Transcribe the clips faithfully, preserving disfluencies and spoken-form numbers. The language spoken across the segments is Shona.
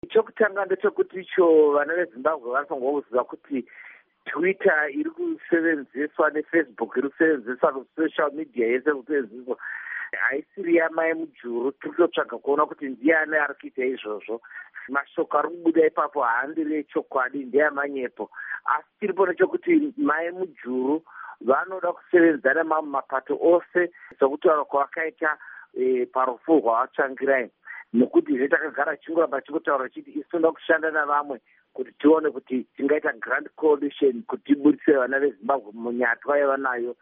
chokutanga ndechekuti icho vana vezimbabwe vanofanirwa kuziva kuti Twitter iri kusevenzeswa neFacebook iri kusevenzeswa kusocial media yese kusevenzeswa haisiri yamai mujuru. Tiri kutotsvaga kuona kuti ndiani ari kuita izvozvo. Mashoko ari kubuda ipapo haandiri echokwadi, ndeyamanyepo. Asi tiripo nechokuti mai mujuru vanoda kusevenzana mamwe mapato ose sokutaura kwavakaita e, parufu rwavatsvangirai, nekuti zvetakagara chingoramba chikutaura chiti isi toda kushanda navamwe kuti tione kuti tingaita grand coalition kuti tibudise vana veZimbabwe munyatwa yavanayo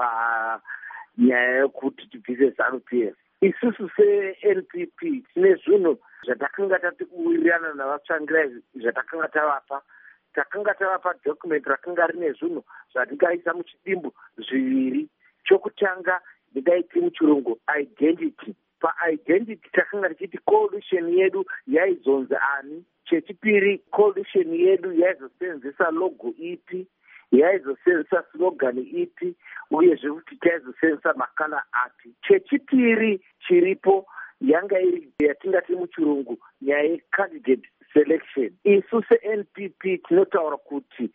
panyaya yokuti tibvise ZANU P F. Isusu se-N P P tine zvinhu zvatakanga tatikuwirirana navatsvangirai zvatakanga tavapa. Takanga tavapa document rakanga rine zvinhu zvatingaisa muchidimbu zviviri. Chokutanga ndingaiti muchirungu identity. Pa-identity takanga tichiti coalition yedu yaizonzi ani. Chechipiri, coalition yedu yaizosenzesa logo ipi, yaizosenzesa slogan ipi, uyezve kuti taizosenzesa makana api. Chechipiri chiripo yanga iri yatingati muchirungu nyaya yecandidate selection. Isu se-N P P tinotaura kuti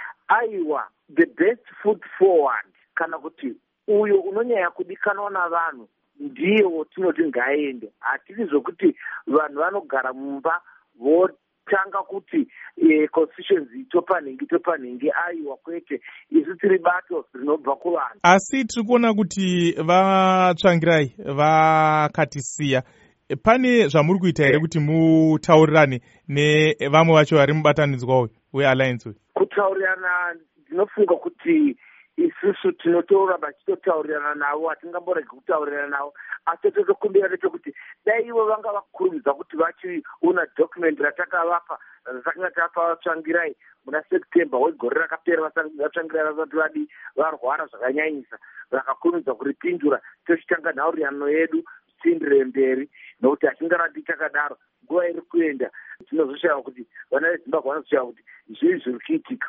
aiwa the best foot forward, kana kuti uyo unonyanya kudikanwa navanhu ndiye wotinoti ngaende. Hatiti zvokuti vanhu vanogara mumba votanga kuti e, constituency topanhingi topanhingi. Aiwa kwete, isu tiri bato rinobva kuvanhu. Asi tiri kuona kuti vatsvangirai vakatisiya. Pane zvamuri kuita here kuti mutaurirane nevamwe vacho vari mubatanidzwa wealliance uyu? Kutaurirana ndinofunga kuti isusu tinotoramba tichitotaurirana navo, hatingamboregi kutaurirana navo. Asi totokumbira nechekuti dai ivo vanga vakurumidza kuti vachiona document ratakavapa ratakanga tapa vatsvangirai muna September wegore rakapera, vatsvangirai vasati vadi varwara zvakanyanyisa, vakakurumidza kuripindura, tochitanga nhaurirano yedu tiindire mberi, nokuti hatingarandi takadaro. Nguva iri kuenda tinozoshava kuti vana veZimbabwe vanozoshava kuti zvii zviri kuitika.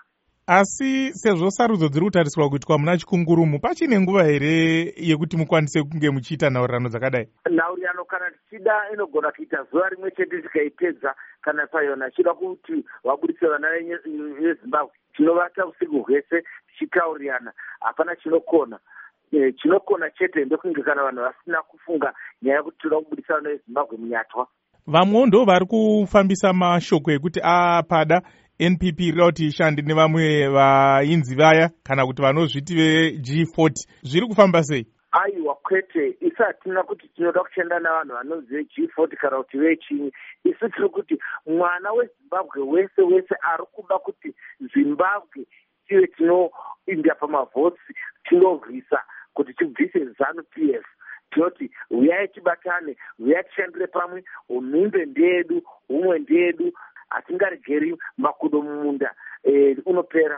Asi sezvo sarudzo dziri kutarisirwa kuitwa muna Chikungurumu, pachine nguva here yekuti mukwanise kunge muchiita nhaurirano dzakadai? Nhaurirano kana tichida inogona kuita zuva rimwe chete tikaipedza. Kana payona achida kuti vabudise vana veZimbabwe, tinovata usiku hwese tichitaurirana, hapana chinokona. E, chinokona chete ndokunge kana vanhu vasina kufunga nyaya yekuti toda kubudisa vana veZimbabwe munyatwa. Vamwewo ndo vari kufambisa mashoko ekuti apada N P P rira kuti ishande nevamwe vainzi vaya kana kuti vanozviti ve-G forty. Zviri kufamba sei? Aiwa kwete, isu hatina kuti tinoda kushanda navanhu vanonzi ve-G forty kana kuti vechinyi. Isu tiri kuti mwana weZimbabwe wese wese ari kuda kuti Zimbabwe tive tinoinda pamavhotsi, tinorwisa kuti tibvise ZANU P F. Tinoti uyai tibatane, uyai tishandire pamwe, unhumbe ndedu, umwe ndedu, hatingaregeri makudo mumunda e, unopera.